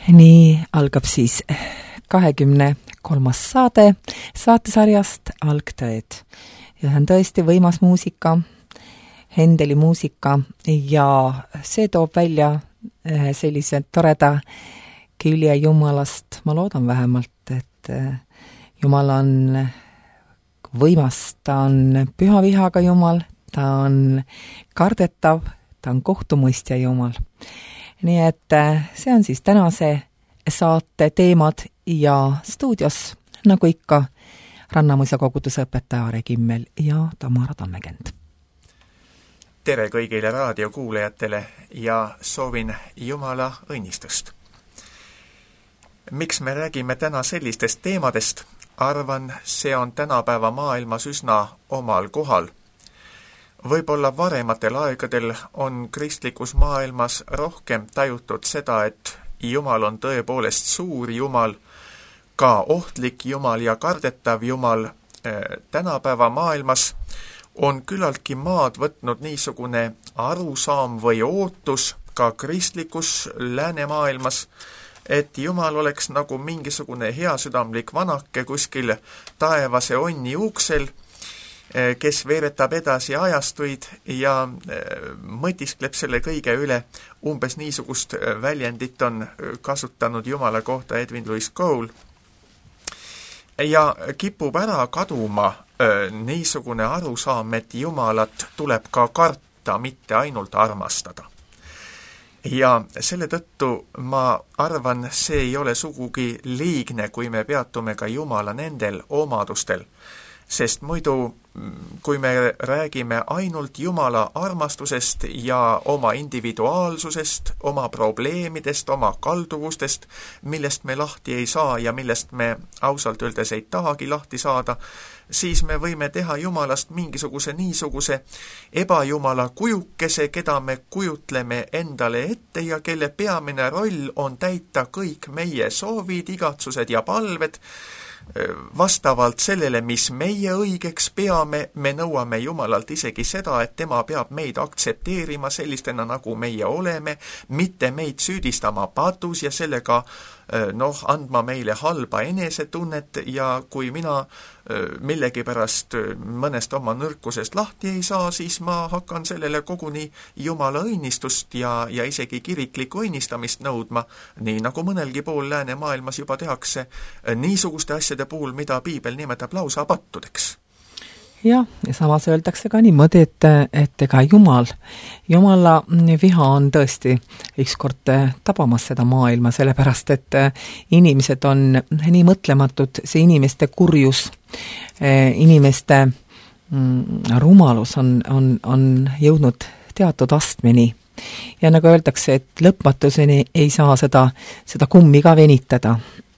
Nii algab siis 23. saatesarjast Algtõed. Ja see on tõesti võimas muusika, Hendeli muusika ja see toob välja sellise toreda külje Jumalast. Ma loodan vähemalt, et Jumal on võimas, ta on püha vihaga Jumal, ta on kardetav, ta on kohtumõistja Jumal. Nii et see on siis tänase saate teemad ja stuudios, nagu ikka, Rannamõisa koguduse õpetaja Aare Kimmel ja Tamara Tammekend. Tere kõigile raadiokuulajatele ja soovin Jumala õnnistust. Miks me räägime täna sellistest teemadest? Arvan, see on tänapäeva maailmas üsna omal kohal. Võib-olla varematel aegadel on kristlikus maailmas rohkem tajutud seda, et Jumal on tõepoolest suur Jumal, ka ohtlik Jumal ja kardetav Jumal. Tänapäeva maailmas on küllaltki maad võtnud niisugune arusaam või ootus ka kristlikus läänemaailmas, et Jumal oleks nagu mingisugune heasüdamlik vanake kuskil taevase onni uksel, kes veeretab edasi ajastuid ja mõtiskleb selle kõige üle. Umbes niisugust väljendit on kasutanud Jumala kohta Edwin Louis Cole. Ja kipub ära kaduma niisugune arusaam, et Jumalat tuleb ka karta, mitte ainult armastada. Ja selle tõttu ma arvan, see ei ole sugugi liigne, kui me peatume ka Jumala nendel omadustel. Sest muidu, kui me räägime ainult Jumala armastusest ja oma individuaalsusest, oma probleemidest, oma kalduvustest, millest me lahti ei saa ja millest me ausalt öeldes ei tahagi lahti saada, siis me võime teha Jumalast mingisuguse niisuguse ebajumala kujukese, keda me kujutleme endale ette ja kelle peamine roll on täita kõik meie soovid, igatsused ja palved. Vastavalt sellele, mis meie õigeks peame, me nõuame Jumalalt isegi seda, et tema peab meid aktsepteerima sellistena, nagu meie oleme, mitte meid süüdistama patus ja sellega andma meile halba enesetunnet ja kui mina millegipärast mõnest oma nõrkusest lahti ei saa, siis ma hakkan sellele koguni Jumala õnnistust ja isegi kiriklikku õnnistamist nõudma, nii nagu mõnelgi pool läänemaailmas juba tehakse niisuguste asjade puhul, mida piibel nimetab lausa pattudeks. Ja samas öeldakse ka niimoodi, et ega Jumala viha on tõesti ükskord tabamas seda maailma, sellepärast et inimesed on nii mõtlematud, see inimeste kurjus, inimeste rumalus on jõudnud teatud astmeni. Ja nagu öeldakse, et lõpmatuseni ei saa seda kummi ka venitada.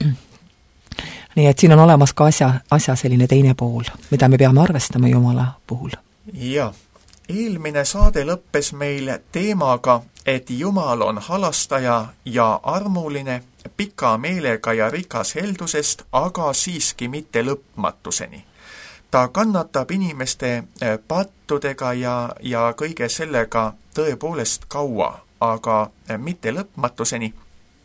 Nii et siin on olemas ka asja selline teine pool, mida me peame arvestama Jumala puhul. Ja, eelmine saade lõppes meil teemaga, et Jumal on halastaja ja armuline, pika meelega ja rikas heldusest, aga siiski mitte lõpmatuseni. Ta kannatab inimeste pattudega ja kõige sellega tõepoolest kaua, aga mitte lõpmatuseni.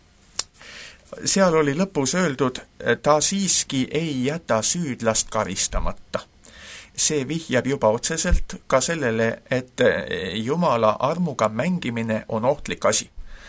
Seal oli lõpus öeldud, ta siiski ei jäta süüdlast karistamata. See vihjab juba otseselt ka sellele, et Jumala armuga mängimine on ohtlik asi.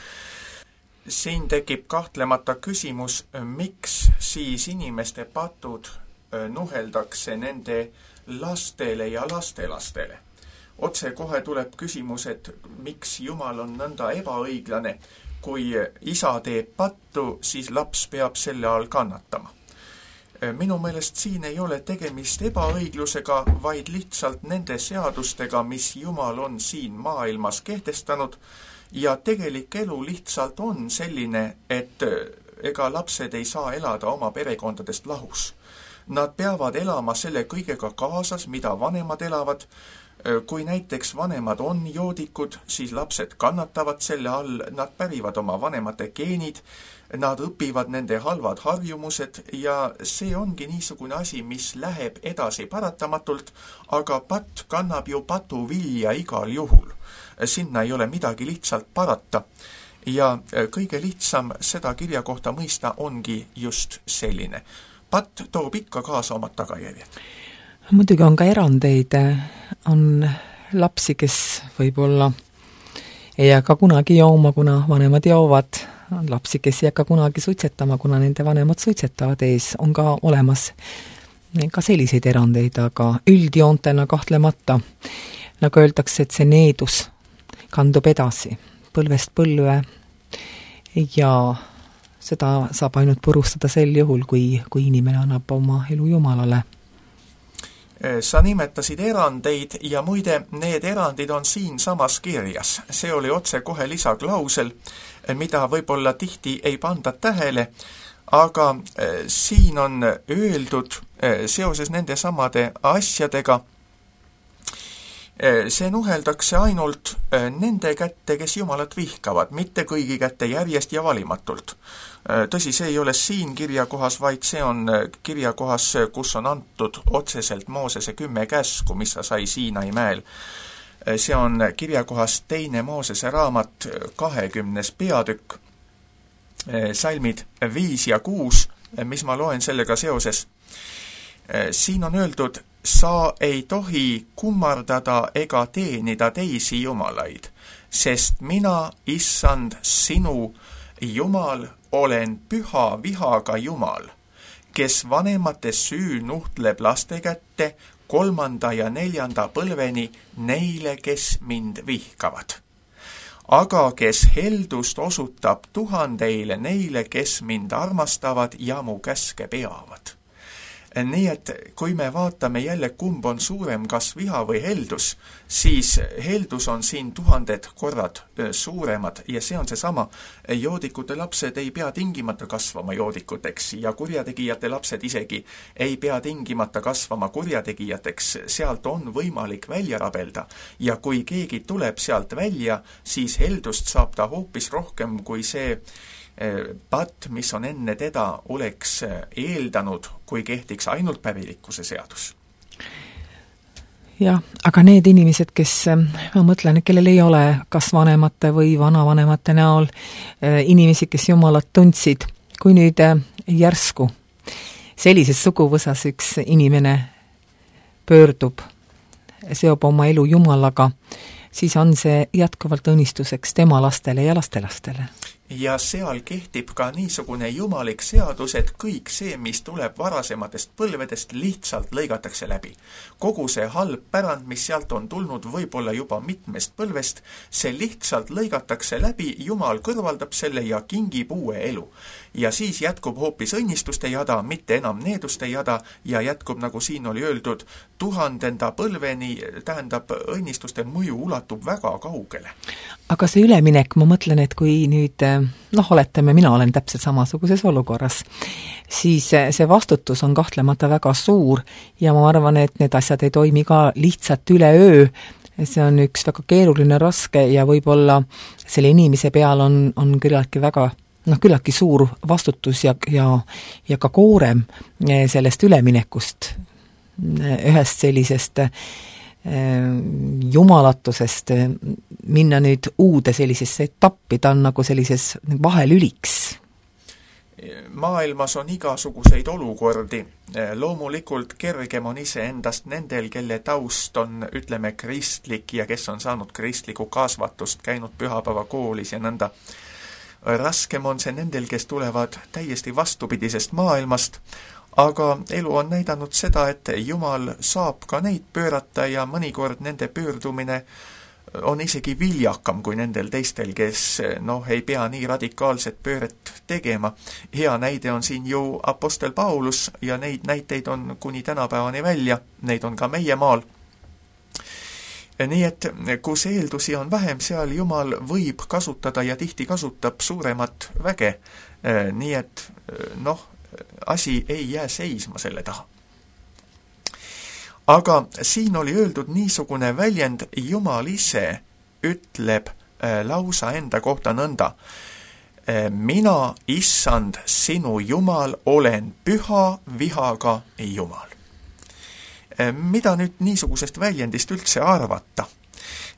Siin tekib kahtlemata küsimus, miks siis inimeste patud nuheldakse nende lastele ja lastelastele. Otse kohe tuleb küsimus, et miks Jumal on nõnda ebaõiglane. Kui isa teeb pattu, siis laps peab selle all kannatama. Minu meelest siin ei ole tegemist ebaõiglusega, vaid lihtsalt nende seadustega, mis Jumal on siin maailmas kehtestanud ja tegelik elu lihtsalt on selline, et ega lapsed ei saa elada oma perekondadest lahus. Nad peavad elama selle kõigega kaasas, mida vanemad elavad. Kui näiteks vanemad on joodikud, siis lapsed kannatavad selle all, nad pärivad oma vanemate geenid, nad õpivad nende halvad harjumused ja see ongi niisugune asi, mis läheb edasi paratamatult, aga patt kannab ju patu vilja igal juhul. Sinna ei ole midagi lihtsalt parata. ja kõige lihtsam seda kirja kohta mõista ongi just selline. Patt toob ikka kaasa omad tagajärjed. Muidugi on ka erandeid, on lapsi, kes võib-olla ei hakka kunagi jooma, kuna vanemad joovad, on lapsi, kes ei hakka kunagi suitsetama, kuna nende vanemad suitsetavad ees, on ka olemas ka selliseid erandeid, aga üldjoontena kahtlemata, nagu öeldakse, et see needus kandub edasi põlvest põlve ja seda saab ainult purustada sel juhul, kui inimene annab oma elu Jumalale. Sa nimetasid erandeid ja muide, need erandid on siin samas kirjas. See oli otse kohe lisaklausel, mida võib-olla tihti ei panda tähele, aga siin on öeldud seoses nende samade asjadega, see nuheldakse ainult nende kätte, kes Jumalat vihkavad, mitte kõigi kätte järjest ja valimatult. Tõsi, see ei ole siin kirjakohas, vaid see on kirjakohas, kus on antud otseselt Moosese 10 käsku, mis sa sai Siinai mäel. See on kirjakohas 2. Moosese raamat 20. peatükk, salmid 5 ja 6, mis ma loen sellega seoses. Siin on öeldud, sa ei tohi kummardada ega teenida teisi jumalaid, sest mina, issand, sinu Jumal, olen püha vihaga Jumal, kes vanemate süü nuhtleb laste kätte 3. ja 4. põlveni neile, kes mind vihkavad. Aga kes heldust osutab 1000 neile, kes mind armastavad ja mu käske peavad. Nii et kui me vaatame jälle, kumb on suurem, kas viha või heldus, siis heldus on siin 1000 korrad suuremad ja see on seesama. Joodikute lapsed ei pea tingimata kasvama joodikuteks ja kurjategijate lapsed isegi ei pea tingimata kasvama kurjategijateks. Sealt on võimalik välja rabelda ja kui keegi tuleb sealt välja, siis heldust saab ta hoopis rohkem kui see Patt, mis on enne teda, oleks eeldanud, kui kehtiks ainult päevilikkuse seadus. Jah, aga need inimesed, kes, ma mõtlen, kellel ei ole kas vanemate või vanavanemate näol inimesi, kes Jumalat tundsid, kui nüüd järsku sellises suguvõsas üks inimene pöördub, seob oma elu Jumalaga, siis on see jätkuvalt õnnistuseks tema lastele ja lastelastele. Ja seal kehtib ka niisugune jumalik seadus, et kõik see, mis tuleb varasematest põlvedest, lihtsalt lõigatakse läbi. Kogu see halb pärand, mis sealt on tulnud võib-olla juba mitmest põlvest, see lihtsalt lõigatakse läbi, Jumal kõrvaldab selle ja kingib uue elu. Ja siis jätkub hoopis õnnistuste jada, mitte enam needuste jada ja jätkub, nagu siin oli öeldud, 1000. põlveni, tähendab, õnnistuste mõju ulatub väga kaugele. Aga see üleminek, ma mõtlen, et kui nüüd, oletame, mina olen täpselt samasuguses olukorras, siis see vastutus on kahtlemata väga suur ja ma arvan, et need asjad ei toimi ka lihtsalt üleöö. See on üks väga keeruline, raske ja võib-olla selle inimese peal on küllaltki suur vastutus ja ka koorem sellest üleminekust, ühest sellisest jumalatusest minna nüüd uude sellisesse etappi, ta on nagu sellises vahelüliks. Maailmas on igasuguseid olukordi. Loomulikult kergem on iseendast nendel, kelle taust on, ütleme, kristlik ja kes on saanud kristlikku kasvatust, käinud pühapäevakoolis ja nõnda. Raskem on see nendel, kes tulevad täiesti vastupidisest maailmast, aga elu on näidanud seda, et Jumal saab ka neid pöörata ja mõnikord nende pöördumine on isegi viljakam kui nendel teistel, kes ei pea nii radikaalset pööret tegema. Hea näide on siin ju apostel Paulus ja neid näiteid on kuni tänapäevani välja, neid on ka meie maal. Nii et kus eeldusi on vähem, seal Jumal võib kasutada ja tihti kasutab suuremat väge. Nii et asi ei jää seisma selle taha. Aga siin oli öeldud niisugune väljend, Jumal ise ütleb lausa enda kohta nõnda. Mina, issand, sinu Jumal, olen püha vihaga Jumal. Mida nüüd niisugusest väljendist üldse arvata?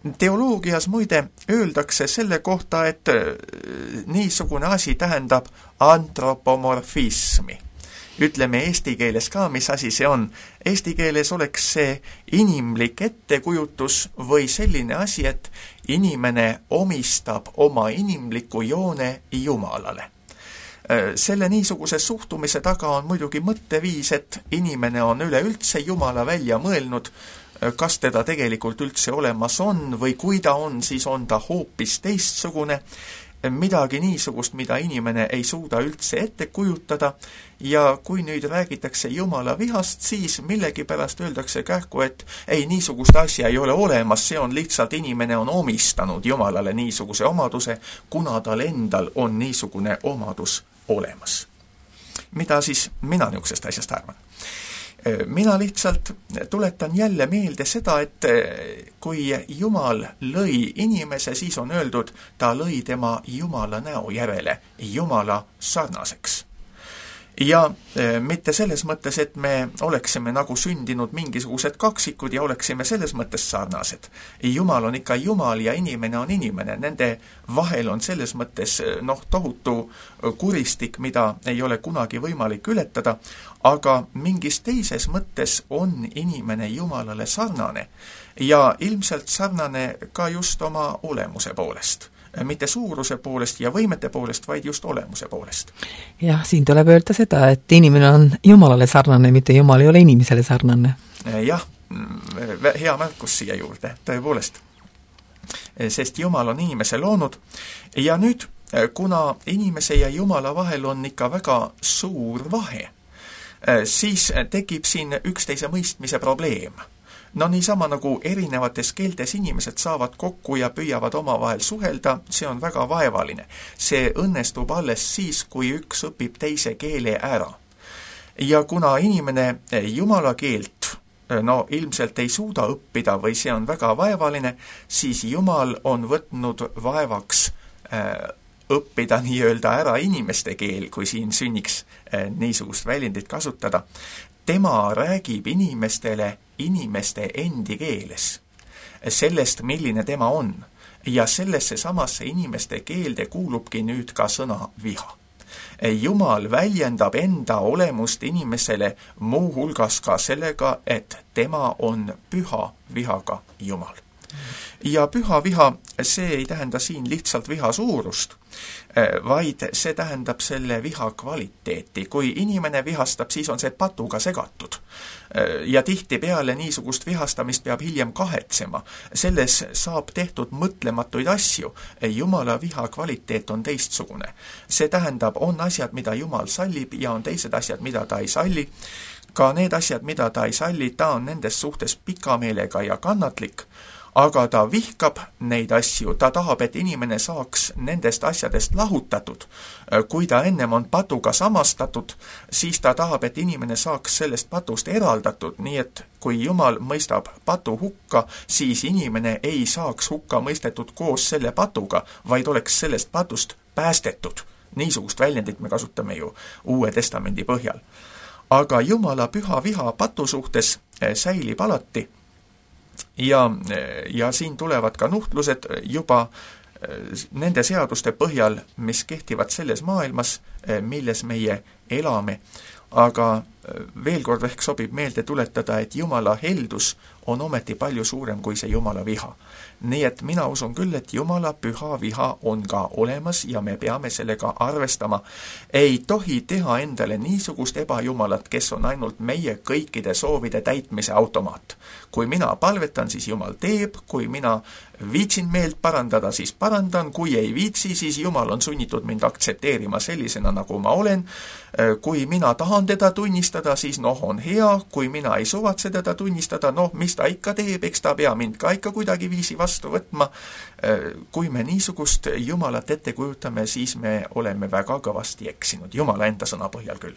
Teoloogias muide öeldakse selle kohta, et niisugune asi tähendab antropomorfismi. Ütleme eesti keeles ka, mis asi see on. Eesti keeles oleks see inimlik ettekujutus või selline asi, et inimene omistab oma inimliku joone Jumalale. Selle niisuguse suhtumise taga on muidugi mõtteviis, et inimene on üleüldse Jumala välja mõelnud, kas teda tegelikult üldse olemas on või kui ta on, siis on ta hoopis teistsugune, midagi niisugust, mida inimene ei suuda üldse ette kujutada, ja kui nüüd räägitakse Jumala vihast, siis millegipärast öeldakse kähku, et ei, niisugust asja ei ole olemas, see on lihtsalt inimene on omistanud Jumalale niisuguse omaduse, kuna tal endal on niisugune omadus olemas. Mida siis mina niisugusest asjast arvan? Mina lihtsalt tuletan jälle meelde seda, et kui Jumal lõi inimese, siis on öeldud, ta lõi tema Jumala näo järele, Jumala sarnaseks. Ja mitte selles mõttes, et me oleksime nagu sündinud mingisugused kaksikud ja oleksime selles mõttes sarnased. Jumal on ikka Jumal ja inimene on inimene. Nende vahel on selles mõttes tohutu kuristik, mida ei ole kunagi võimalik ületada, aga mingis teises mõttes on inimene Jumalale sarnane ja ilmselt sarnane ka just oma olemuse poolest. Mitte suuruse poolest ja võimete poolest, vaid just olemuse poolest. Jah, siin tuleb öelda seda, et inimene on Jumalale sarnane, mitte Jumal ei ole inimesele sarnane. Jah, hea märkus siia juurde, tõepoolest. Sest Jumal on inimese loonud ja nüüd, kuna inimese ja Jumala vahel on ikka väga suur vahe, siis tekib siin üksteise mõistmise probleem. No niisama nagu erinevates keeltes inimesed saavad kokku ja püüavad omavahel suhelda, see on väga vaevaline. See õnnestub alles siis, kui üks õpib teise keele ära. Ja kuna inimene Jumala keelt ilmselt ei suuda õppida või see on väga vaevaline, siis Jumal on võtnud vaevaks õppida nii-öelda ära inimeste keel, kui siin sünniks niisugust väljendit kasutada. Tema räägib inimestele inimeste endi keeles, sellest, milline tema on. Ja sellesse samasse inimeste keelde kuulubki nüüd ka sõna viha. Jumal väljendab enda olemust inimesele muu hulgas ka sellega, et tema on püha vihaga Jumal. Ja püha viha, see ei tähenda siin lihtsalt viha suurust, vaid see tähendab selle viha kvaliteeti. Kui inimene vihastab, siis on see patuga segatud. Ja tihtipeale niisugust vihastamist peab hiljem kahetsema. Selles saab tehtud mõtlematuid asju. Jumala viha kvaliteet on teistsugune. See tähendab, on asjad, mida Jumal sallib ja on teised asjad, mida ta ei salli. Ka need asjad, mida ta ei salli, ta on nendes suhtes pikameelega ja kannatlik. Aga ta vihkab neid asju, ta tahab, et inimene saaks nendest asjadest lahutatud. Kui ta ennem on patuga samastatud, siis ta tahab, et inimene saaks sellest patust eraldatud, nii et kui Jumal mõistab patu hukka, siis inimene ei saaks hukka mõistetud koos selle patuga, vaid oleks sellest patust päästetud. Niisugust väljendit me kasutame ju Uue Testamendi põhjal. Aga Jumala püha viha patu suhtes säilib alati. Ja siin tulevad ka nuhtlused juba nende seaduste põhjal, mis kehtivad selles maailmas, milles meie elame. Aga veel kord ehk sobib meelde tuletada, et Jumala heldus on ometi palju suurem kui see Jumala viha. Nii et mina usun küll, et Jumala püha viha on ka olemas ja me peame sellega arvestama. Ei tohi teha endale niisugust ebajumalat, kes on ainult meie kõikide soovide täitmise automaat. Kui mina palvetan, siis Jumal teeb, kui mina viitsin meelt parandada, siis parandan, kui ei viitsi, siis Jumal on sunnitud mind aktsepteerima sellisena, nagu ma olen. Kui mina tahan teda tunnistada, siis on hea, kui mina ei suvatse teda tunnistada, mis ta ikka teeb, eks ta pea mind ka ikka kuidagi viisi vastu võtma. Kui me niisugust Jumalat ette kujutame, siis me oleme väga kõvasti eksinud, Jumala enda sõna põhjal küll.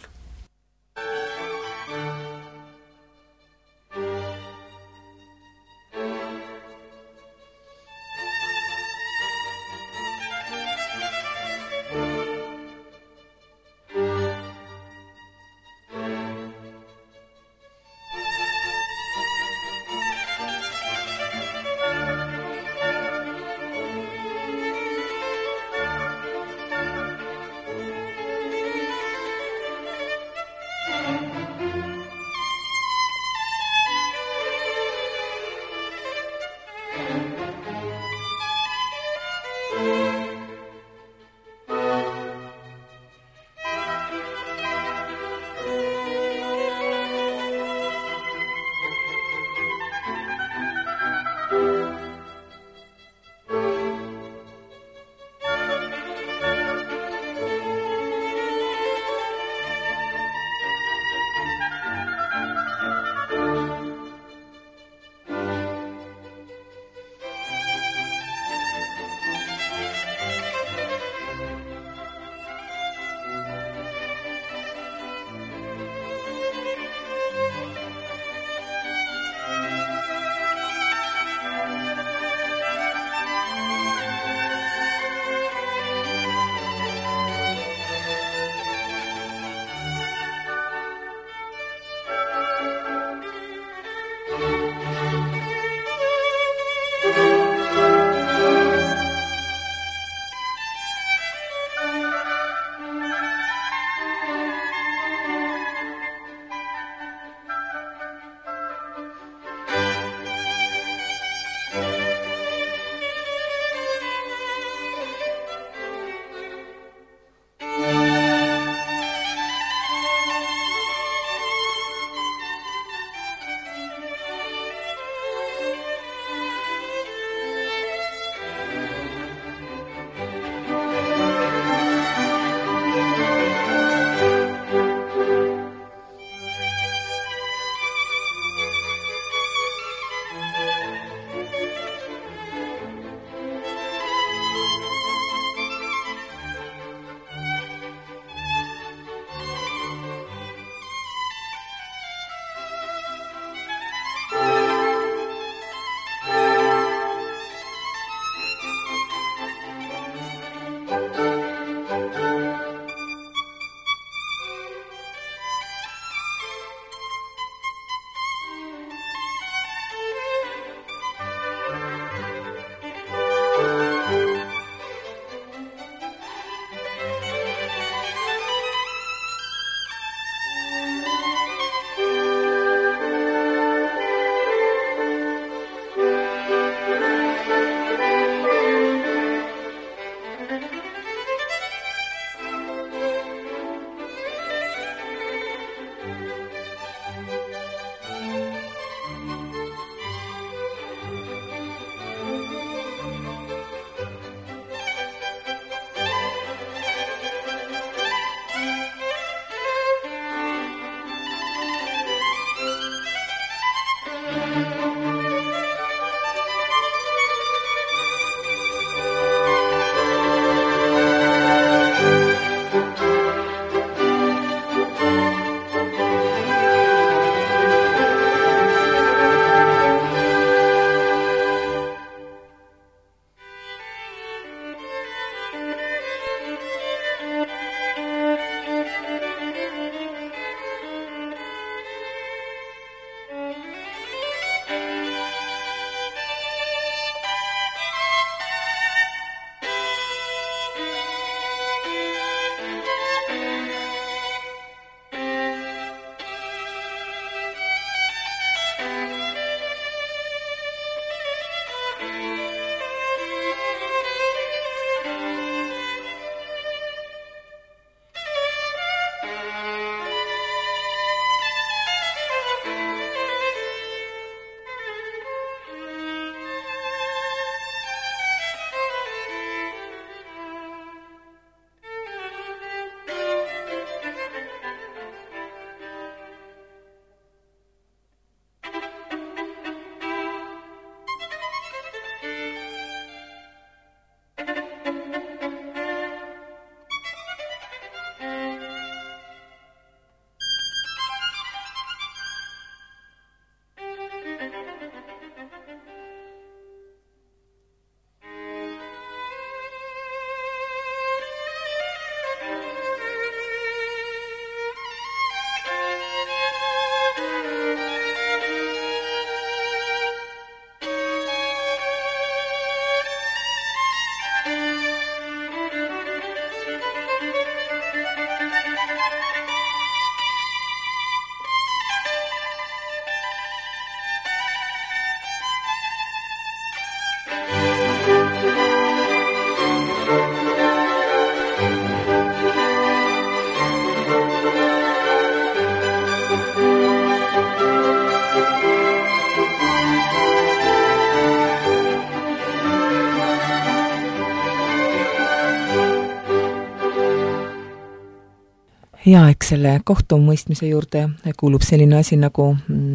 Ja eks selle kohtumõistmise juurde kuulub selline asi nagu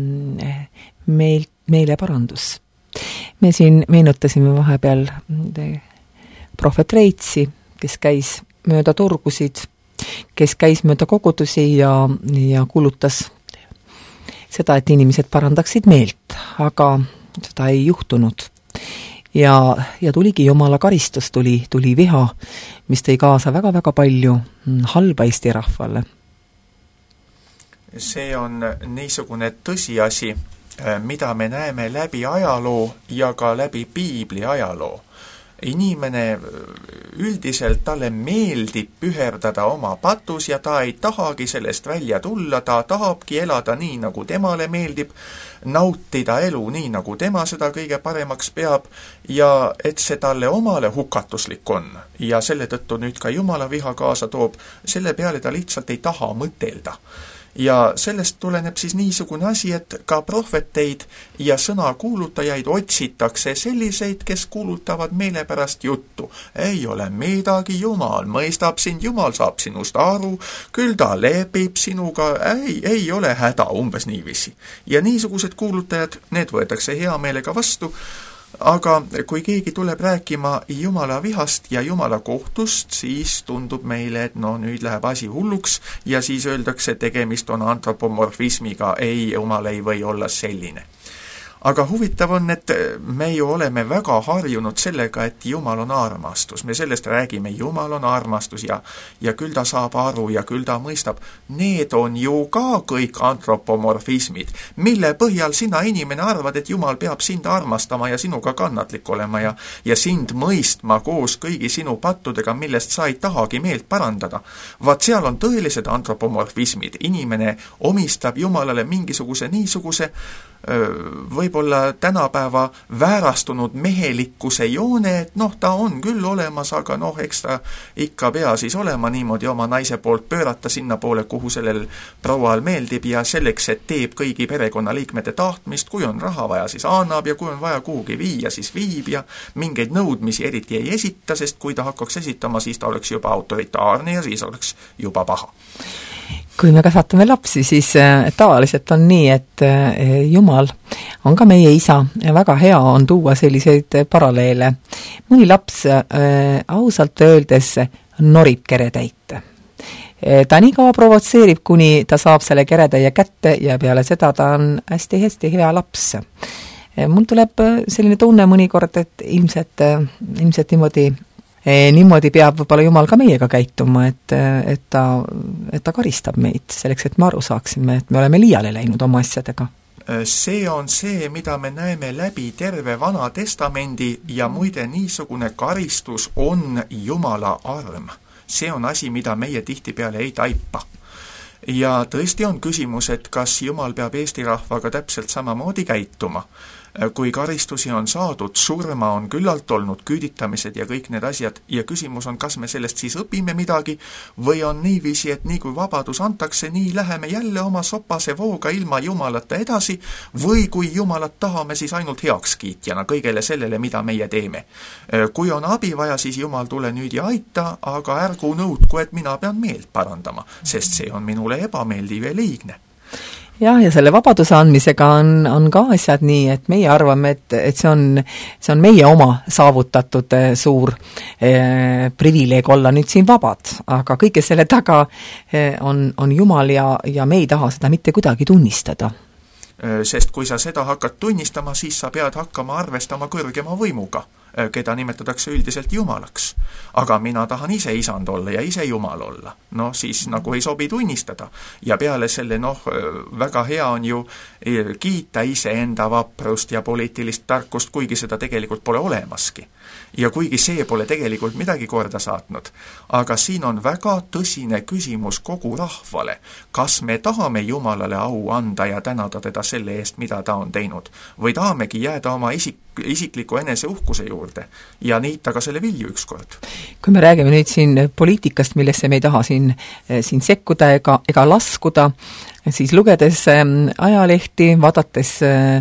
meeleparandus. Me siin meenutasime vahepeal prohvet Reitsi, kes käis mööda turgusid, kes käis mööda kogudusi ja kuulutas seda, et inimesed parandaksid meelt, aga seda ei juhtunud. Ja tuligi Jumala karistus, tuli viha, mis tõi kaasa väga-väga palju halba Eesti rahvale. See on niisugune tõsiasi, mida me näeme läbi ajaloo ja ka läbi Piibli ajaloo. Inimene üldiselt talle meeldib püherdada oma patus ja ta ei tahagi sellest välja tulla, ta tahabki elada nii, nagu temale meeldib, nautida elu nii, nagu tema seda kõige paremaks peab ja et see talle omale hukatuslik on ja selle tõttu nüüd ka Jumala viha kaasa toob, selle peale ta lihtsalt ei taha mõtelda. Ja sellest tuleneb siis niisugune asi, et ka prohveteid ja sõnakuulutajaid otsitakse selliseid, kes kuulutavad meile pärast juttu. Ei ole midagi, Jumal mõistab sind, Jumal saab sinust aru, küll ta lepib sinuga, ei ole häda, umbes niiviisi. Ja niisugused kuulutajad, need võetakse hea meelega vastu, aga kui keegi tuleb rääkima Jumala vihast ja Jumala kohtust, siis tundub meile, et nüüd läheb asi hulluks ja siis öeldakse, tegemist on antropomorfismiga, Jumal ei või olla selline. Aga huvitav on, et me ju oleme väga harjunud sellega, et Jumal on armastus. Me sellest räägime, Jumal on armastus ja küll ta saab aru ja küll ta mõistab. Need on ju ka kõik antropomorfismid, mille põhjal sina inimene arvad, et Jumal peab sind armastama ja sinuga kannatlik olema ja sind mõistma koos kõigi sinu pattudega, millest sa ei tahagi meelt parandada. Vaat seal on tõelised antropomorfismid. Inimene omistab Jumalale mingisuguse niisuguse võib-olla tänapäeva väärastunud mehelikkuse joone, et ta on küll olemas, aga eks ta ikka pea siis olema niimoodi oma naise poolt pöörata sinna poole, kuhu sellel proual meeldib ja selleks, et teeb kõigi perekonnaliikmete tahtmist, kui on raha vaja, siis annab ja kui on vaja kuhugi viia, siis viib ja mingeid nõudmisi eriti ei esita, sest kui ta hakkaks esitama, siis ta oleks juba autoritaarne ja siis oleks juba paha. Kui me kasvatame lapsi, siis tavaliselt on nii, et Jumal on ka meie isa ja väga hea on tuua selliseid paralleele. Mõni laps ausalt öeldes norib keretäit. Ta nii kaua provotseerib, kuni ta saab selle keretäie kätte ja peale seda ta on hästi-hästi hea laps. Mul tuleb selline tunne mõnikord, et ilmselt niimoodi peab võib-olla Jumal ka meiega käituma, et ta karistab meid selleks, et me aru saaksime, et me oleme liiale läinud oma asjadega. See on see, mida me näeme läbi terve Vana Testamendi ja muide niisugune karistus on Jumala arm. See on asi, mida meie tihtipeale ei taipa. Ja tõesti on küsimus, et kas Jumal peab Eesti rahvaga täpselt samamoodi käituma. Kui karistusi on saadud, surma on küllalt olnud, küüditamised ja kõik need asjad ja küsimus on, kas me sellest siis õpime midagi või on niiviisi, et nii kui vabadus antakse, nii läheme jälle oma sopase vooga ilma Jumalata edasi või kui Jumalat tahame, siis ainult heakskiitjana kõigele sellele, mida meie teeme. Kui on abi vaja, siis Jumal tule nüüd ja aita, aga ärgu nõudku, et mina pean meelt parandama, sest see on minule ebameeldiv ja liigne. Ja selle vabaduse andmisega on ka asjad nii, et meie arvame, et see on meie oma saavutatud suur privileeg olla nüüd siin vabad, aga kõige selle taga on Jumal ja me ei taha seda mitte kuidagi tunnistada. Sest kui sa seda hakkad tunnistama, siis sa pead hakkama arvestama kõrgema võimuga, keda nimetatakse üldiselt Jumalaks. Aga mina tahan ise isand olla ja ise Jumal olla. Siis nagu ei sobi tunnistada. Ja peale selle, väga hea on ju kiita iseenda vaprust ja poliitilist tarkust, kuigi seda tegelikult pole olemaski. Ja kuigi see pole tegelikult midagi korda saatnud. Aga siin on väga tõsine küsimus kogu rahvale. Kas me tahame Jumalale au anda ja tänada teda selle eest, mida ta on teinud? Või tahamegi jääda oma isikliku eneseuhkuse juurde ja niita ka selle vilju ükskord? Kui me räägime nüüd siin poliitikast, millesse me ei taha siin sekkuda ega laskuda, siis lugedes ajalehti, vaadates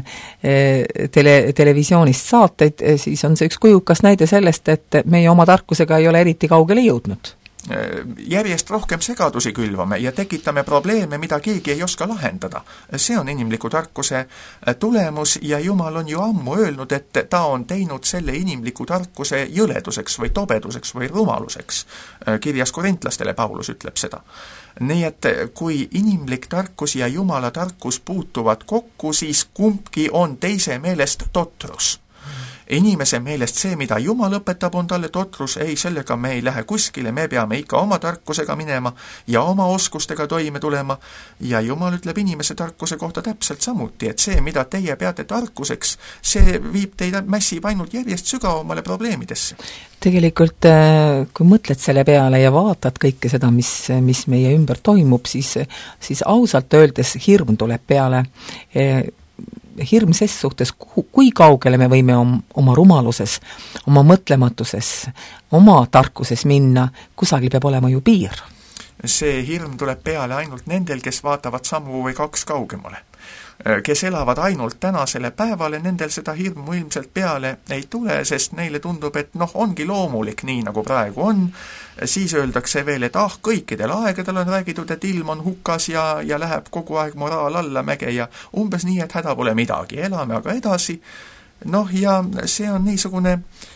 televisioonist saateid, siis on see üks kujukas näide sellest, et meie oma tarkusega ei ole eriti kaugele jõudnud. Järjest rohkem segadusi külvame ja tekitame probleeme, mida keegi ei oska lahendada. See on inimliku tarkuse tulemus ja Jumal on ju ammu öelnud, et ta on teinud selle inimliku tarkuse jõleduseks või tobeduseks või rumaluseks. Kirjas korintlastele Paulus ütleb seda. Nii et kui inimlik tarkus ja Jumala tarkus puutuvad kokku, siis kumbki on teise meelest totrus. Inimese meelest see, mida Jumal õpetab, on talle totrus, ei, sellega me ei lähe kuskile, me peame ikka oma tarkusega minema ja oma oskustega toime tulema ja Jumal ütleb inimese tarkuse kohta täpselt samuti, et see, mida teie peate tarkuseks, see viib teid, mässib ainult järjest sügavamale probleemidesse. Tegelikult, kui mõtled selle peale ja vaatad kõike seda, mis meie ümber toimub, siis ausalt öeldes hirm tuleb peale. Hirm ses suhtes, kui kaugele me võime oma rumaluses, oma mõtlematuses, oma tarkuses minna, kusagil peab olema ju piir. See hirm tuleb peale ainult nendel, kes vaatavad sammu või 2 kaugemale. Kes elavad ainult tänasele päevale, nendel seda hirmu ilmselt peale ei tule, sest neile tundub, et ongi loomulik nii, nagu praegu on. Siis öeldakse veel, et kõikidel aegadel on räägitud, et ilm on hukas ja läheb kogu aeg moraal allamäge ja umbes nii, et häda pole midagi. Elame aga edasi. Ja see on niisugune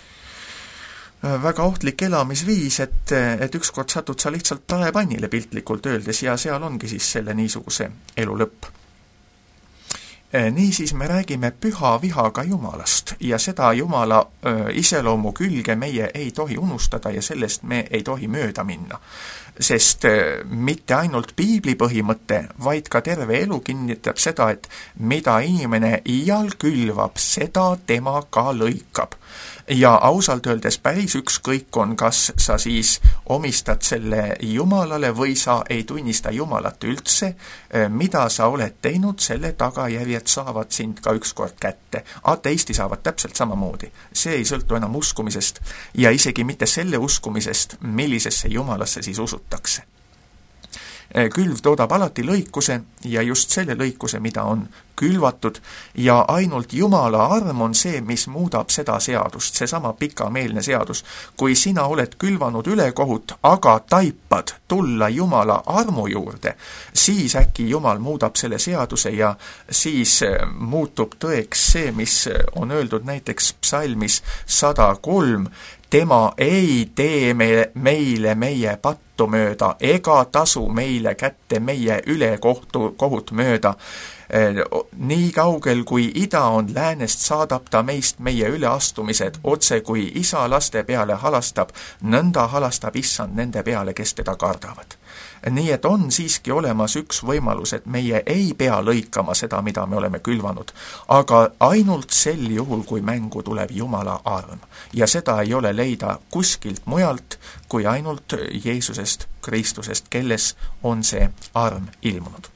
väga ohtlik elamisviis, et ükskord satud sa lihtsalt taepannile piltlikult öeldes ja seal ongi siis selle niisuguse elu lõpp. Niisiis me räägime püha vihaga Jumalast ja seda Jumala iseloomu külge meie ei tohi unustada ja sellest me ei tohi mööda minna. Sest mitte ainult piibli põhimõte, vaid ka terve elu kinnitab seda, et mida inimene iial külvab, seda tema ka lõikab. Ja ausalt öeldes päris ükskõik on, kas sa siis omistad selle Jumalale või sa ei tunnista Jumalat üldse, mida sa oled teinud, selle tagajärjed saavad sind ka ükskord kätte. Ateisti saavad täpselt samamoodi. See ei sõltu enam uskumisest ja isegi mitte selle uskumisest, millisesse Jumalasse siis usutakse. Külv toodab alati lõikuse ja just selle lõikuse, mida on külvatud ja ainult Jumala arm on see, mis muudab seda seadust, seesama pikameelne seadus. Kui sina oled külvanud ülekohut, aga taipad tulla Jumala armu juurde, siis äkki Jumal muudab selle seaduse ja siis muutub tõeks see, mis on öeldud näiteks psalmis 103, tema ei tee meile meie pattu mööda ega tasu meile kätte meie ülekohut mööda. Nii kaugel kui ida on läänest, saadab ta meist meie üleastumised, otse kui isa laste peale halastab, nõnda halastab issand nende peale, kes teda kardavad. Nii et on siiski olemas üks võimalus, et meie ei pea lõikama seda, mida me oleme külvanud, aga ainult sel juhul, kui mängu tuleb Jumala arm. Ja seda ei ole leida kuskilt mujalt, kui ainult Jeesusest, Kristusest, kelles on see arm ilmunud.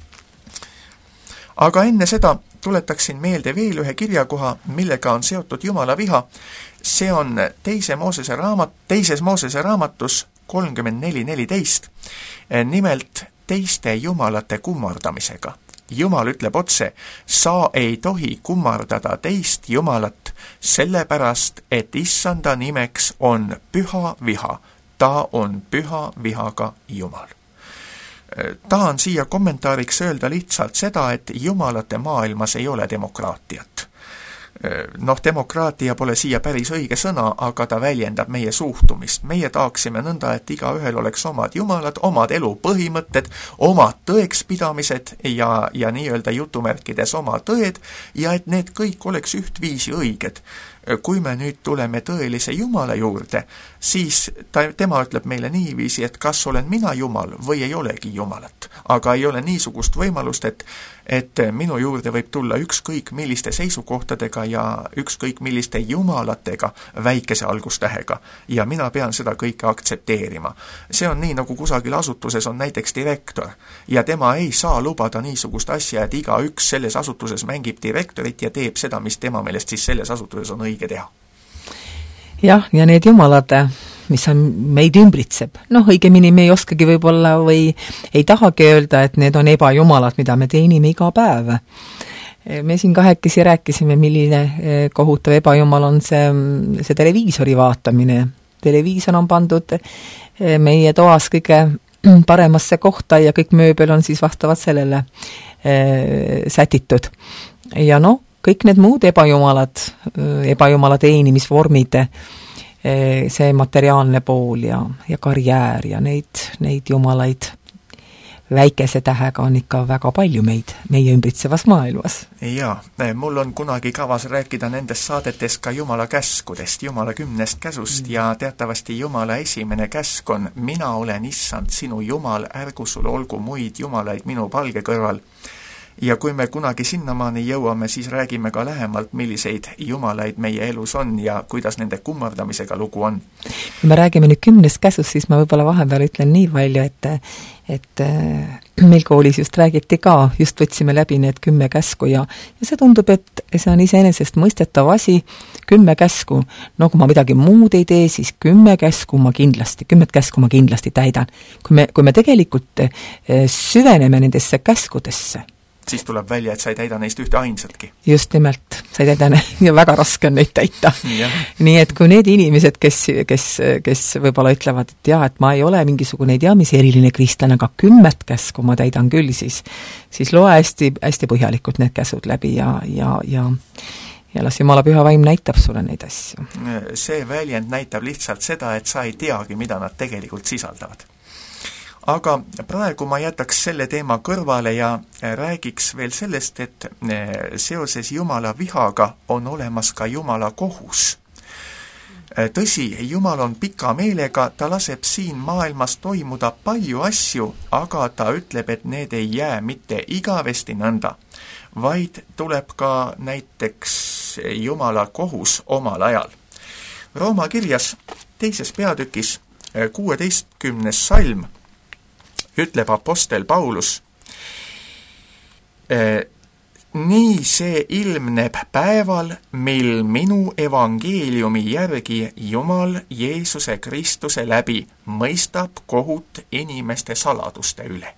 Aga enne seda tuletaksin meelde veel ühe kirjakoha, millega on seotud Jumala viha. See on teises Moosese raamatus 34:14, nimelt teiste jumalate kummardamisega. Jumal ütleb otse, sa ei tohi kummardada teist jumalat, sellepärast, et issanda nimeks on püha viha. Ta on püha vihaga Jumal. Tahan siia kommentaariks öelda lihtsalt seda, et jumalate maailmas ei ole demokraatiat. Demokraatia pole siia päris õige sõna, aga ta väljendab meie suhtumist. Meie taaksime nõnda, et igaühel oleks omad jumalad, omad elu põhimõtted, omad tõekspidamised ja nii-öelda jutumärkides oma tõed ja et need kõik oleks ühtviisi õiged. Kui me nüüd tuleme tõelise Jumala juurde, siis tema ütleb meile niiviisi, et kas olen mina Jumal või ei olegi Jumalat. Aga ei ole niisugust võimalust, et minu juurde võib tulla ükskõik milliste seisukohtadega ja ükskõik milliste jumalatega väikese algustähega. Ja mina pean seda kõike aktsepteerima. See on nii, nagu kusagil asutuses on näiteks direktor ja tema ei saa lubada niisugust asja, et igaüks selles asutuses mängib direktorit ja teeb seda, mis tema meelest siis selles asutuses on õige teha. Jah, ja need jumalad, mis on meid ümbritseb. Õigemini me ei oskagi võib-olla või ei tahagi öelda, et need on ebajumalad, mida me teenime iga päev. Me siin kahekesi rääkisime, milline kohutav ebajumal on see televiisori vaatamine. Televiisor on pandud meie toas kõige paremasse kohta ja kõik mööbel on siis vastavalt sellele sätitud. Ja kõik need muud ebajumala teenimisvormid, see materiaalne pool ja karjäär ja neid jumalaid väikese tähega on ikka väga palju meid meie ümbritsevas maailmas. Jaa, mul on kunagi kavas rääkida nendes saadetes ka Jumala käskudest, Jumala 10 käsust ja teatavasti Jumala esimene käsk on: mina olen Issand, sinu Jumal, ärgu sul olgu muid jumalaid minu palge kõrval. Ja kui me kunagi sinnamaani jõuame, siis räägime ka lähemalt, milliseid jumalaid meie elus on ja kuidas nende kummardamisega lugu on. Kui me räägime nüüd 10 käsust, siis ma võib-olla vahepeal ütlen nii palju, et meil koolis just räägiti ka, just võtsime läbi need 10 käsku ja see tundub, et see on iseenesest mõistetav asi, 10 käsku. No kui ma midagi muud ei tee, siis 10 käsku ma kindlasti täidan. Kui me tegelikult süveneme nendesse käskudesse, siis tuleb välja, et sa ei täida neist ühte ainsatki. Just nimelt, sa ei täida ja väga raske on neid täita. Nii et kui need inimesed, kes võib-olla ütlevad, et jah, et ma ei ole mingisugune ei tea, mis eriline kristlane, aga 10 käsku ma täidan küll, siis loe hästi põhjalikult need käsud läbi ja las Jumala püha vaim näitab sulle neid asju. See väljend näitab lihtsalt seda, et sa ei teagi, mida nad tegelikult sisaldavad. Aga praegu ma jätaks selle teema kõrvale ja räägiks veel sellest, et seoses Jumala vihaga on olemas ka Jumala kohus. Tõsi, Jumal on pika meelega, ta laseb siin maailmas toimuda palju asju, aga ta ütleb, et need ei jää mitte igavesti nõnda, vaid tuleb ka näiteks Jumala kohus omal ajal. Rooma kirjas 2. peatükis 16. salm ütleb apostel Paulus: nii see ilmneb päeval, mil minu evangeeliumi järgi Jumal Jeesuse Kristuse läbi mõistab kohut inimeste saladuste üle.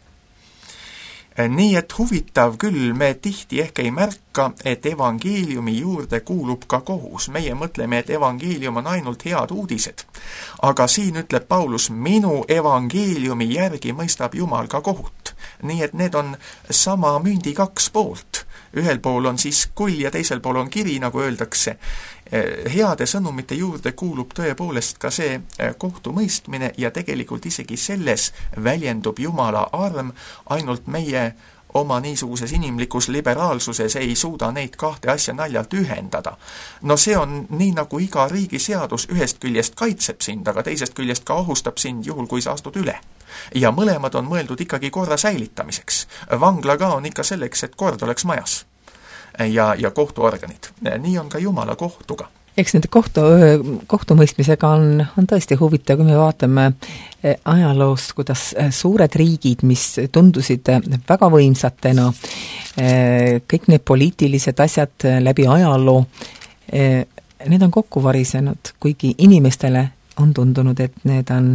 Nii et huvitav küll, me tihti ehk ei märka, et evangeeliumi juurde kuulub ka kohus. Meie mõtleme, et evangeelium on ainult head uudised. Aga siin ütleb Paulus: minu evangeeliumi järgi mõistab Jumal ka kohut. Nii et need on sama mündi 2 poolt. Ühel pool on siis kull ja teisel pool on kiri, nagu öeldakse. Heade sõnumite juurde kuulub tõepoolest ka see kohtumõistmine ja tegelikult isegi selles väljendub Jumala arm, ainult meie oma niisuguses inimlikus liberaalsuses ei suuda neid 2 asja naljalt ühendada. No see on nii, nagu iga riigi seadus ühest küljest kaitseb sind, aga teisest küljest ka ohustab sind juhul, kui sa astud üle. Ja mõlemad on mõeldud ikkagi korra säilitamiseks. Vangla ka on ikka selleks, et kord oleks majas. Ja kohtuorganid. Nii on ka Jumala kohtuga. Eks nende kohtumõistmisega on tõesti huvitav, kui me vaatame ajaloost, kuidas suured riigid, mis tundusid väga võimsatena, kõik need poliitilised asjad läbi ajaloo, need on kokku varisenud, kuigi inimestele on tundunud, et need on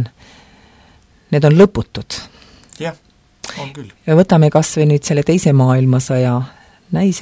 lõputud. Jah, on küll. Ja võtame kas või nüüd selle teise maailmasõja, näis,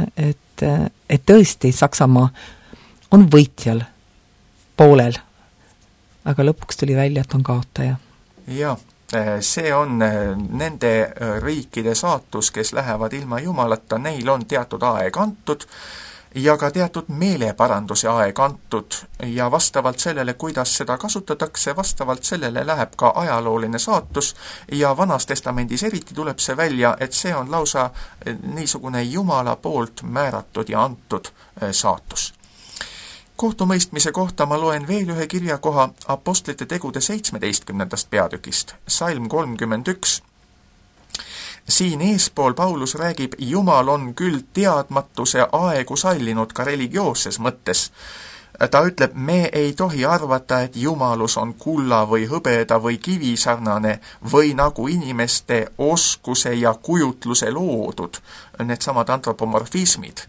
et tõesti Saksamaa on võitjal poolel, aga lõpuks tuli välja, et on kaotaja. Jah, see on nende riikide saatus, kes lähevad ilma Jumalata, neil on teatud aeg antud ja ka teatud meeleparanduse aeg antud ja vastavalt sellele, kuidas seda kasutatakse, vastavalt sellele läheb ka ajalooline saatus ja Vanas Testamendis eriti tuleb see välja, et see on lausa niisugune Jumala poolt määratud ja antud saatus. Kohtumõistmise kohta ma loen veel ühe kirjakoha Apostlite tegude 17. peatükist, salm 31. Siin eespool Paulus räägib, Jumal on küll teadmatuse aegu sallinud ka religioosses mõttes. Ta ütleb, me ei tohi arvata, et Jumalus on kulla või hõbeda või kivi sarnane või nagu inimeste oskuse ja kujutluse loodud, needsamad antropomorfismid.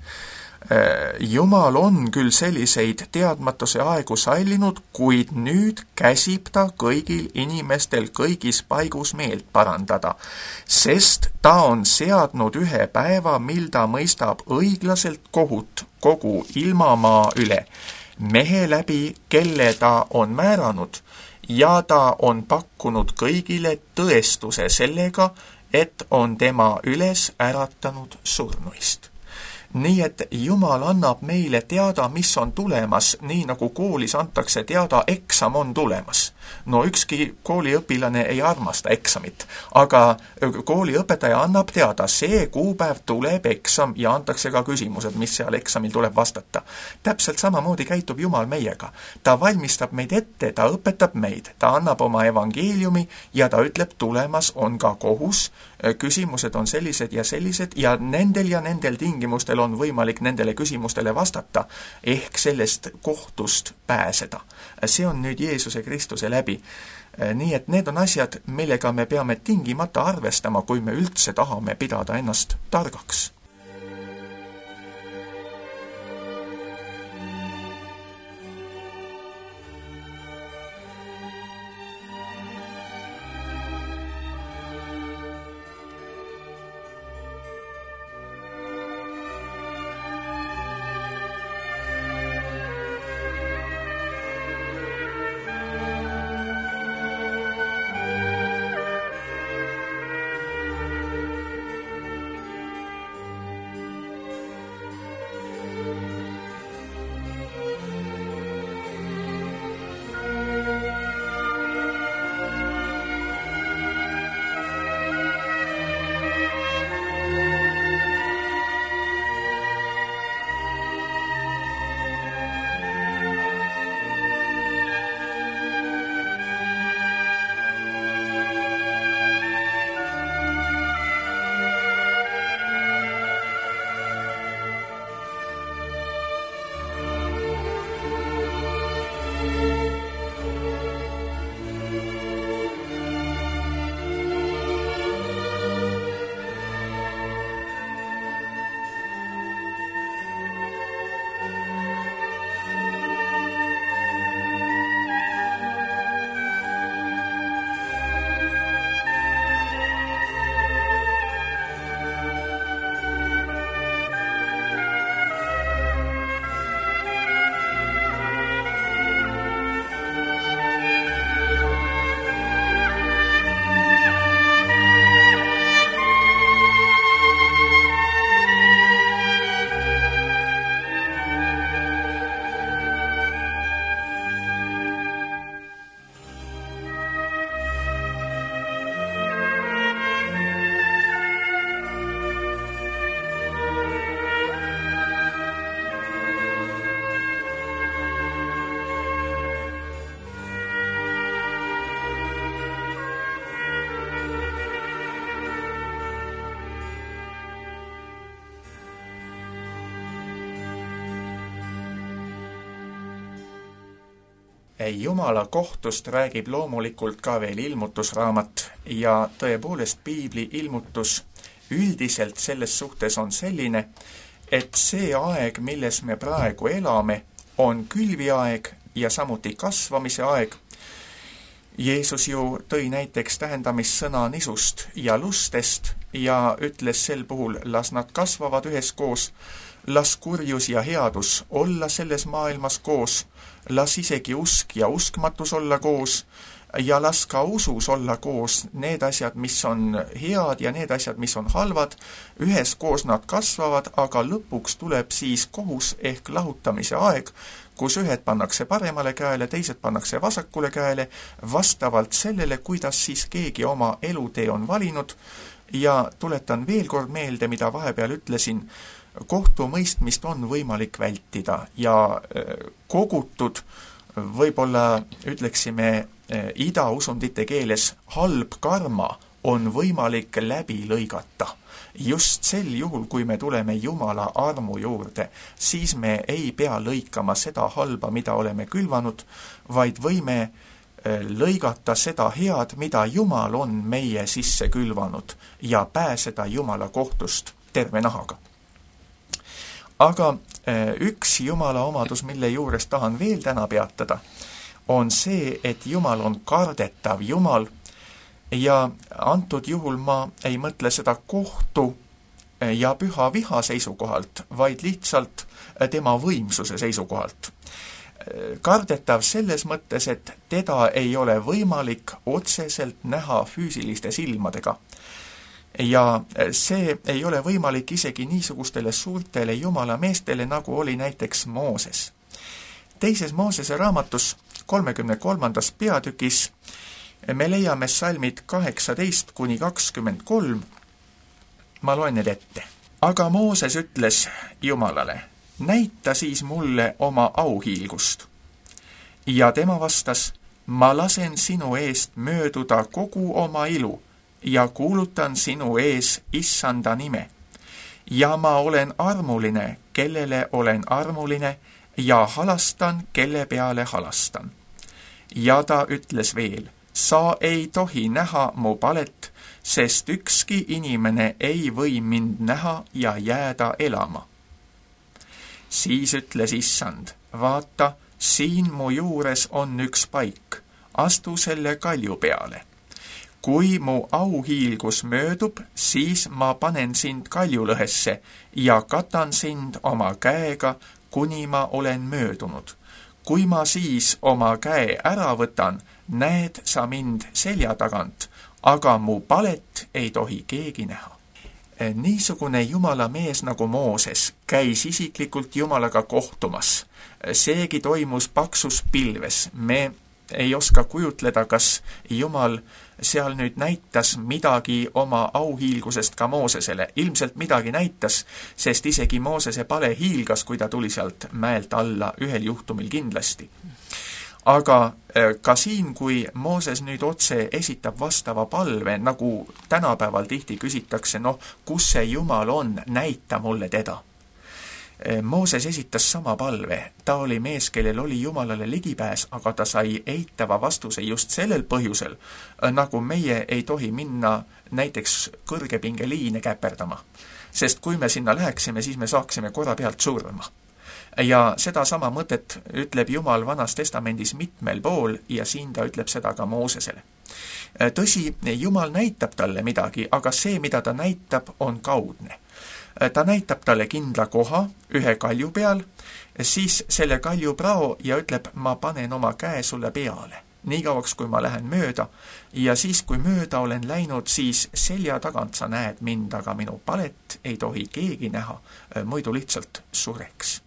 Jumal on küll selliseid teadmatuse aegu sallinud, kuid nüüd käsib ta kõigil inimestel kõigis paigus meelt parandada, sest ta on seadnud ühe päeva, mil ta mõistab õiglaselt kohut kogu ilmamaa üle, mehe läbi, kelle ta on määranud, ja ta on pakkunud kõigile tõestuse sellega, et on tema üles äratanud surnuist. Nii et Jumal annab meile teada, mis on tulemas, nii nagu koolis antakse teada, eksam on tulemas. No ükski kooliõpilane ei armasta eksamit, aga kooliõpetaja annab teada, see kuupäev tuleb eksam ja antakse ka küsimused, mis seal eksamil tuleb vastata. Täpselt samamoodi käitub Jumal meiega. Ta valmistab meid ette, ta õpetab meid, ta annab oma evangeeliumi ja ta ütleb, tulemas on ka kohus, küsimused on sellised ja nendel tingimustel on võimalik nendele küsimustele vastata, ehk sellest kohtust pääseda. See on nüüd Jeesuse Kristuse läbi. Nii et need on asjad, millega me peame tingimata arvestama, kui me üldse tahame pidada ennast targaks. Jumala kohtust räägib loomulikult ka veel ilmutusraamat ja tõepoolest piibli ilmutus üldiselt selles suhtes on selline, et see aeg, milles me praegu elame, on külviaeg ja samuti kasvamise aeg. Jeesus ju tõi näiteks tähendamissõna nisust ja lustest ja ütles sel puhul, las nad kasvavad üheskoos, las kurjus ja headus olla selles maailmas koos, las isegi usk ja uskmatus olla koos ja las ka usus olla koos need asjad, mis on head ja need asjad, mis on halvad. Üheskoos nad kasvavad, aga lõpuks tuleb siis kohus ehk lahutamise aeg, kus ühed pannakse paremale käele, teised pannakse vasakule käele, vastavalt sellele, kuidas siis keegi oma elutee on valinud. Ja tuletan veel kord meelde, mida vahepeal ütlesin, kohtumõistmist on võimalik vältida ja kogutud, võib-olla ütleksime idausundite keeles, halb karma on võimalik läbi lõigata. Just sel juhul, kui me tuleme Jumala armu juurde, siis me ei pea lõikama seda halba, mida oleme külvanud, vaid võime lõigata seda head, mida Jumal on meie sisse külvanud ja pääseda Jumala kohtust terve nahaga. Aga üks Jumala omadus, mille juures tahan veel täna peatada, on see, et Jumal on kardetav Jumal ja antud juhul ma ei mõtle seda kohtu ja püha viha seisukohalt, vaid lihtsalt tema võimsuse seisukohalt. Kardetav selles mõttes, et teda ei ole võimalik otseselt näha füüsiliste silmadega. ja see ei ole võimalik isegi niisugustele suurtele jumala meestele, nagu oli näiteks Mooses. Teises Moosese raamatus 33. peatükis me leiame salmid 18-23. Ma loen need ette. Aga Mooses ütles Jumalale, näita siis mulle oma auhiilgust. Ja tema vastas, ma lasen sinu eest mööduda kogu oma ilu ja kuulutan sinu ees Issanda nime. Ja ma olen armuline, kellele olen armuline, ja halastan, kelle peale halastan. Ja ta ütles veel, sa ei tohi näha mu palet, sest ükski inimene ei või mind näha ja jääda elama. Siis ütles Issand, vaata, siin mu juures on üks paik, astu selle kalju peale. Kui mu auhiilgus möödub, siis ma panen sind kaljulõhesse ja katan sind oma käega, kuni ma olen möödunud. Kui ma siis oma käe ära võtan, näed sa mind selja tagant, aga mu palet ei tohi keegi näha. Niisugune jumala mees nagu Mooses käis isiklikult Jumalaga kohtumas. Seegi toimus paksus pilves. Me ei oska kujutleda, kas Jumal seal nüüd näitas midagi oma auhiilgusest ka Moosesele. Ilmselt midagi näitas, sest isegi Moosese pale hiilgas, kui ta tuli sealt mäelt alla, ühel juhtumil kindlasti. Aga ka siin, kui Mooses nüüd otse esitab vastava palve, nagu tänapäeval tihti küsitakse, kus see Jumal on, näita mulle teda. Mooses esitas sama palve. Ta oli mees, kellel oli Jumalale ligipääs, aga ta sai eitava vastuse just sellel põhjusel, nagu meie ei tohi minna näiteks kõrgepingeliine käperdama. Sest kui me sinna läheksime, siis me saaksime korra pealt surma. Ja seda sama mõtet ütleb Jumal Vanas Testamendis mitmel pool ja siin ta ütleb seda ka Moosesele. Tõsi, Jumal näitab talle midagi, aga see, mida ta näitab, on kaudne. Ta näitab talle kindla koha ühe kalju peal, siis selle kalju prao ja ütleb, ma panen oma käe sulle peale, nii kauaks, kui ma lähen mööda, ja siis, kui mööda olen läinud, siis selja tagant sa näed mind, aga minu palet ei tohi keegi näha, muidu lihtsalt sureks.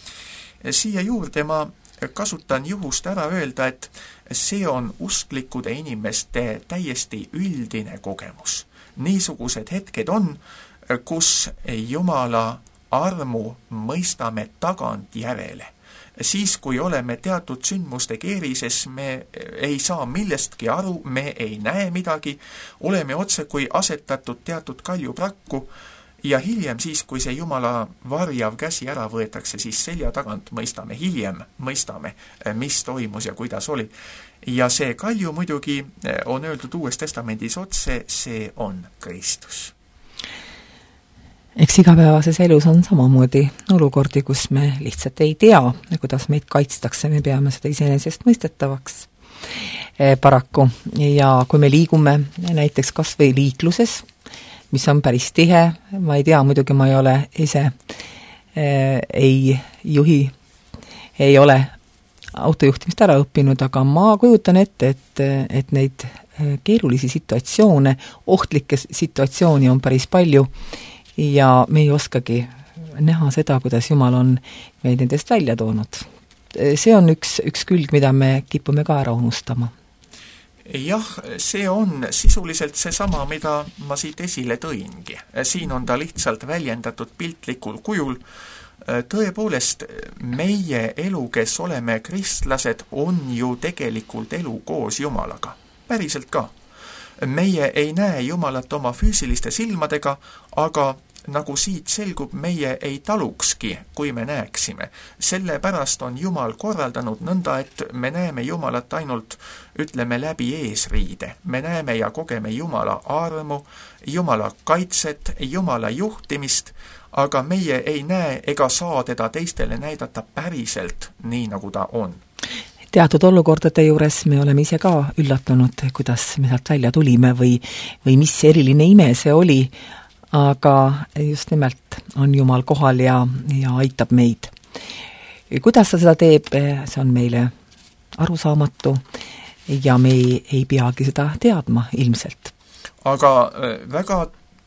Siia juurde ma kasutan juhust ära öelda, et see on usklikude inimeste täiesti üldine kogemus. Niisugused hetked on, kus Jumala armu mõistame tagantjärele. Siis, kui oleme teatud sündmuste keerises, me ei saa millestki aru, me ei näe midagi, oleme otse kui asetatud teatud kaljuprakku ja hiljem siis, kui see Jumala varjav käsi ära võetakse, siis selja tagant hiljem mõistame, mis toimus ja kuidas oli. Ja see kalju muidugi on öeldud Uues Testamendis otse, see on Kristus. Eks igapäevases elus on samamoodi olukordi, kus me lihtsalt ei tea, kuidas meid kaitstakse, me peame seda iseenesest mõistetavaks paraku. Ja kui me liigume näiteks kas või liikluses, mis on päris tihe, ma ei tea, muidugi ma ei ole ise ei juhi, ei ole autojuhtimist ära õppinud, aga ma kujutan ette, et neid keerulisi situatsioone, ohtlikke situatsiooni on päris palju ja me ei oskagi näha seda, kuidas Jumal on meid nendest välja toonud. See on üks külg, mida me kipume ka ära unustama. Jah, see on sisuliselt seesama, mida ma siit esile tõingi. Siin on ta lihtsalt väljendatud piltlikul kujul. Tõepoolest, meie elu, kes oleme kristlased, on ju tegelikult elu koos Jumalaga. Päriselt ka. Meie ei näe Jumalat oma füüsiliste silmadega, aga nagu siit selgub, meie ei talukski, kui me näeksime. Sellepärast on Jumal korraldanud nõnda, et me näeme Jumalat ainult, ütleme, läbi eesriide. Me näeme ja kogeme Jumala armu, Jumala kaitset, Jumala juhtimist, aga meie ei näe ega saa teda teistele näidata päriselt nii, nagu ta on. Teatud olukordade juures me oleme ise ka üllatunud, kuidas me sealt välja tulime või mis eriline ime see oli, aga just nimelt on Jumal kohal ja aitab meid. Kuidas ta seda teeb, see on meile arusaamatu ja me ei peagi seda teadma ilmselt. Aga väga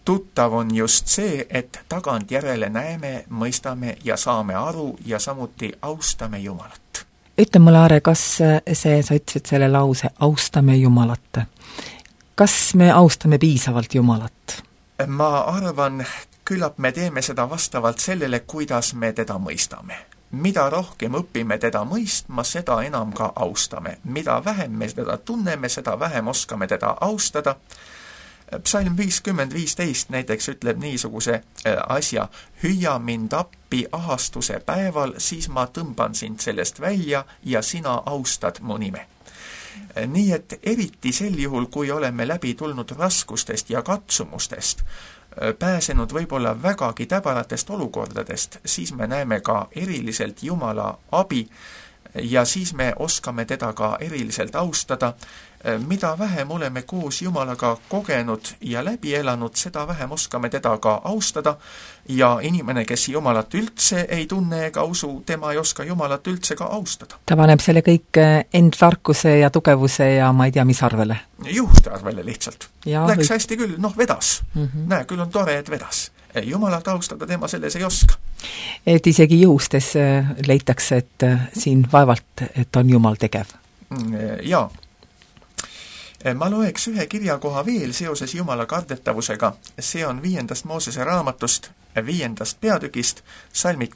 tuttav on just see, et tagantjärele näeme, mõistame ja saame aru ja samuti austame Jumalat. Ütle mulle, Aare, kas see, sa ütlesid selle lause, austame Jumalat. Kas me austame piisavalt Jumalat? Ma arvan, küllap me teeme seda vastavalt sellele, kuidas me teda mõistame. Mida rohkem õpime teda mõistma, seda enam ka austame. Mida vähem me teda tunneme, seda vähem oskame teda austada. Psalm 50:15 näiteks ütleb niisuguse asja: hüüa mind appi ahastuse päeval, siis ma tõmban sind sellest välja ja sina austad mu nime. Nii et eriti sel juhul, kui oleme läbi tulnud raskustest ja katsumustest, pääsenud võib-olla vägagi täbaratest olukordadest, siis me näeme ka eriliselt Jumala abi ja siis me oskame teda ka eriliselt austada. Mida vähem oleme koos Jumalaga kogenud ja läbi elanud, seda vähem oskame teda ka austada ja inimene, kes Jumalat üldse ei tunne ega usu, tema ei oska Jumalat üldse ka austada. Ta paneb selle kõik end tarkuse ja tugevuse ja ma ei tea, mis arvele. Juhuste arvele lihtsalt. Ja, läks hästi küll, vedas. Näe, küll on tore, et vedas. Jumalat austada tema selles ei oska. Et isegi juhustes leitakse, et siin vaevalt, et on Jumal tegev. Jaa. Ma loeks ühe kirjakoha veel seoses Jumala kardetavusega. See on 5. Moosese raamatust, 5. peatükist, salmid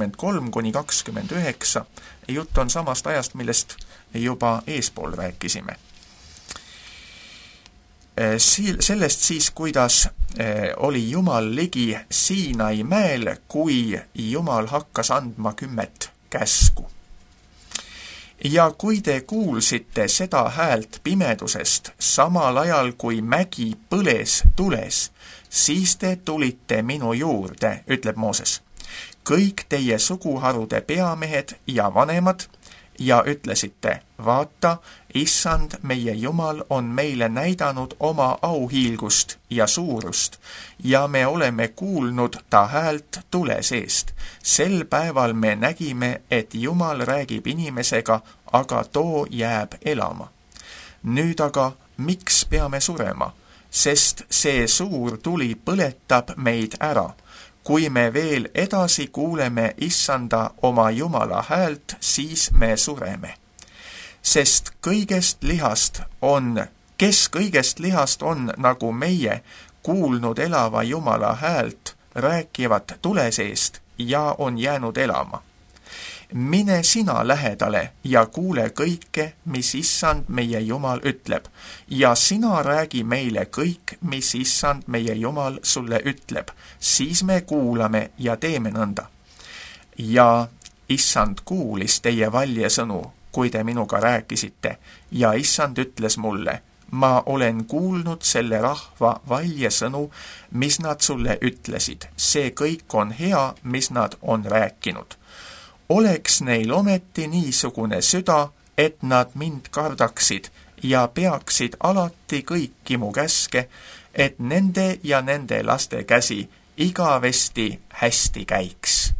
23-29. Jutt on samast ajast, millest juba eespool rääkisime. Sellest siis, kuidas oli Jumal ligi Siinai mäel, kui Jumal hakkas andma 10 käsku. Ja kui te kuulsite seda häält pimedusest, samal ajal kui mägi põles tules, siis te tulite minu juurde, ütleb Mooses. Kõik teie suguharude peamehed ja vanemad ja ütlesite: vaata, Issand, meie Jumal on meile näidanud oma auhiilgust ja suurust ja me oleme kuulnud ta häält tule seest. Sel päeval me nägime, et Jumal räägib inimesega, aga too jääb elama. Nüüd aga, miks peame surema? Sest see suur tuli põletab meid ära. Kui me veel edasi kuuleme Issanda oma Jumala häält, siis me sureme. Sest kes kõigest lihast on nagu meie kuulnud elava Jumala häält, rääkivat tule seest ja on jäänud elama. Mine sina lähedale ja kuule kõike, mis Issand meie Jumal ütleb, ja sina räägi meile kõik, mis Issand meie Jumal sulle ütleb, siis me kuulame ja teeme nõnda. Ja Issand kuulis teie valjasõnu, kui te minuga rääkisite, ja Issand ütles mulle: ma olen kuulnud selle rahva valjasõnu, mis nad sulle ütlesid. See kõik on hea, mis nad on rääkinud. Oleks neil ometi niisugune süda, et nad mind kardaksid ja peaksid alati kõiki mu käske, et nende ja nende laste käsi igavesti hästi käiks.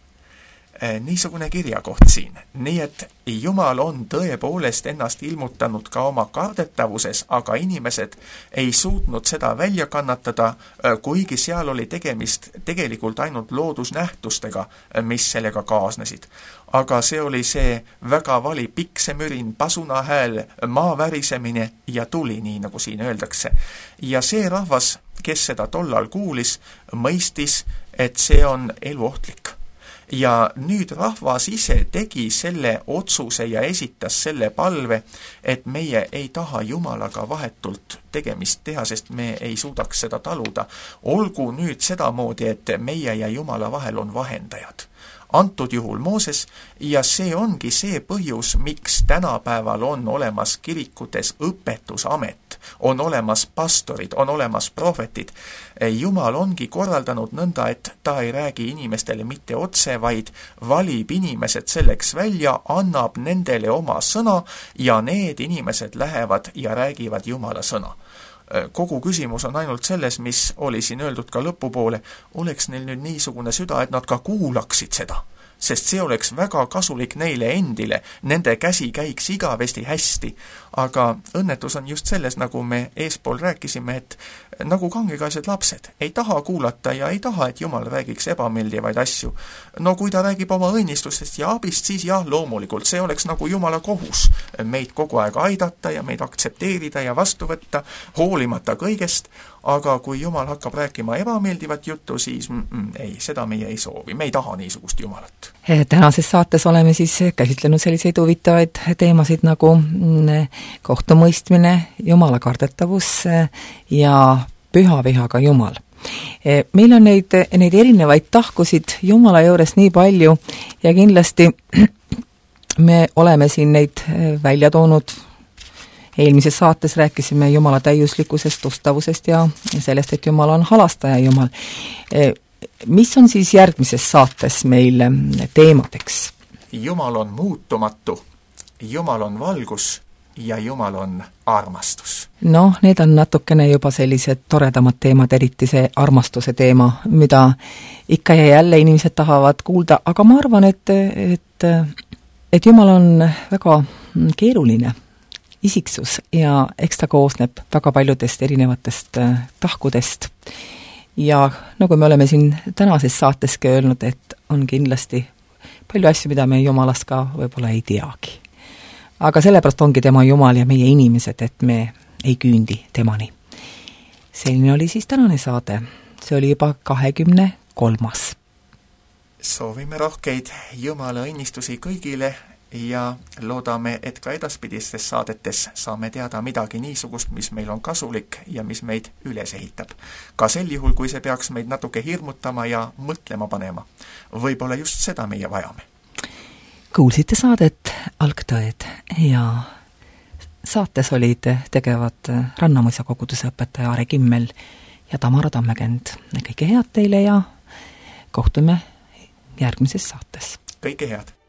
Niisugune kirjakoht siin. Nii et Jumal on tõepoolest ennast ilmutanud ka oma kardetavuses, aga inimesed ei suutnud seda välja kannatada, kuigi seal oli tegemist tegelikult ainult loodusnähtustega, mis sellega kaasnesid. Aga see oli see väga vali piksemürin, pasunahääl, maa värisemine ja tuli, nii nagu siin öeldakse. Ja see rahvas, kes seda tollal kuulis, mõistis, et see on eluohtlik. Ja nüüd rahvas ise tegi selle otsuse ja esitas selle palve, et meie ei taha Jumalaga vahetult tegemist teha, sest me ei suudaks seda taluda. Olgu nüüd sedamoodi, et meie ja Jumala vahel on vahendajad. Antud juhul Mooses, ja see ongi see põhjus, miks tänapäeval on olemas kirikutes õpetusamet, on olemas pastorid, on olemas prohvetid. Jumal ongi korraldanud nõnda, et ta ei räägi inimestele mitte otse, vaid valib inimesed selleks välja, annab nendele oma sõna ja need inimesed lähevad ja räägivad Jumala sõna. Kogu küsimus on ainult selles, mis oli siin öeldud ka lõpupoole, oleks neil nüüd niisugune süda, et nad ka kuulaksid seda. sest see oleks väga kasulik neile endile, nende käsi käiks igavesti hästi. Aga õnnetus on just selles, nagu me eespool rääkisime, et nagu kangekaelsed lapsed ei taha kuulata ja ei taha, et Jumal räägiks ebameeldivaid asju. No kui ta räägib oma õnnistustest ja abist, siis jah, loomulikult, see oleks nagu Jumala kohus meid kogu aeg aidata ja meid aktsepteerida ja vastu võtta, hoolimata kõigest, aga kui Jumal hakkab rääkima ebameeldivat juttu, siis ei, seda meie ei soovi, me ei taha niisugust Jumalat. Tänases saates oleme siis käsitlenud selliseid huvitavaid teemasid nagu kohtumõistmine, Jumala kardetavus ja püha vihaga Jumal. Meil on neid erinevaid tahkusid Jumala juures nii palju ja kindlasti me oleme siin neid välja toonud. Eelmises saates rääkisime Jumala täiuslikkusest, ustavusest ja sellest, et Jumal on halastaja Jumal. Mis on siis järgmises saates meil teemadeks? Jumal on muutumatu, Jumal on valgus ja Jumal on armastus. Noh, need on natukene juba sellised toredamad teemad, eriti see armastuse teema, mida ikka ja jälle inimesed tahavad kuulda, aga ma arvan, et Jumal on väga keeruline isiksus ja eks ta koosneb väga paljudest erinevatest tahkudest. Ja nagu me oleme siin tänases saateski öelnud, et on kindlasti palju asju, mida me Jumalast ka võib-olla ei teagi. Aga sellepärast ongi tema Jumal ja meie inimesed, et me ei küündi temani. Selline oli siis tänane saade. See oli juba 23. Soovime rohkeid Jumala õnnistusi kõigile ja loodame, et ka edaspidistes saadetes saame teada midagi niisugust, mis meil on kasulik ja mis meid üles ehitab. Ka sel juhul, kui see peaks meid natuke hirmutama ja mõtlema panema. Võib-olla just seda meie vajame. Kuulsite saadet Algtõed ja saates olid tegevad Rannamõisa koguduse õpetaja Are Kimmel ja Tamara Tammekend. Kõike head teile ja kohtume järgmises saates. Kõike head!